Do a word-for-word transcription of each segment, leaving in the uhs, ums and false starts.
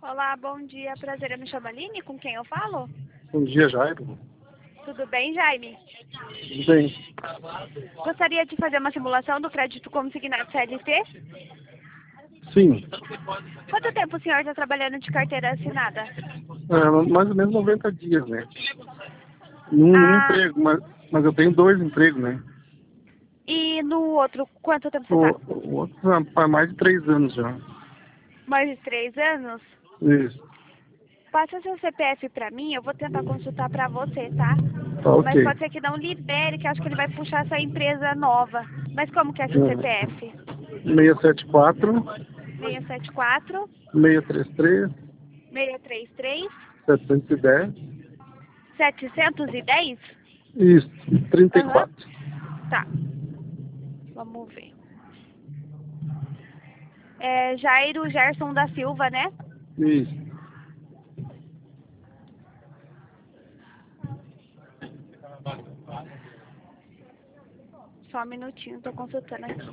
Olá, bom dia. Prazer, eu me chamo Aline. Com quem eu falo? Bom dia, Jairo. Tudo bem, Jaime? Tudo bem? Gostaria de fazer uma simulação do crédito consignado C L T. Sim. Quanto tempo o senhor está trabalhando de carteira assinada? É, mais ou menos noventa dias, né? Num, num Ah, emprego, mas, mas eu tenho dois empregos, né? e no outro, quanto tempo você O, está? o outro faz mais de três anos já. Mais de três anos? Isso. Passa seu C P F para mim, eu vou tentar consultar para você, tá? Tá Mas ok. pode ser que não libere, que eu acho que ele vai puxar essa empresa nova. Mas como que é seu C P F? seis sete quatro, seis sete quatro, seis três três, seis três três, sete um zero. setecentos e dez? Isso. trinta e Aham. quatro. Tá. Vamos ver. É Jairo Gerson da Silva, né? Isso. Só um minutinho, tô consultando aqui.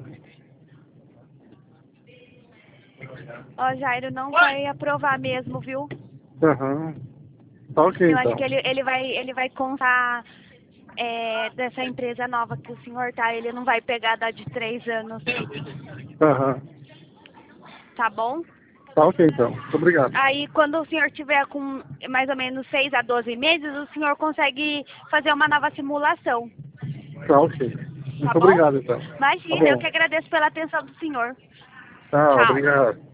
Ó, Jairo, não vai aprovar mesmo, viu? Aham. Tá ok, Eu acho então. que ele, ele vai ele vai contar é, dessa empresa nova que o senhor tá, ele não vai pegar da de três anos, Aham. tá bom? Tá ok, então. Muito obrigado. Aí, quando o senhor tiver com mais ou menos seis a doze meses, o senhor consegue fazer uma nova simulação, Tá ok. tá Muito bom? obrigado, então. Tá Imagina, eu bom. que agradeço pela atenção do senhor. Tá, Tchau. obrigado.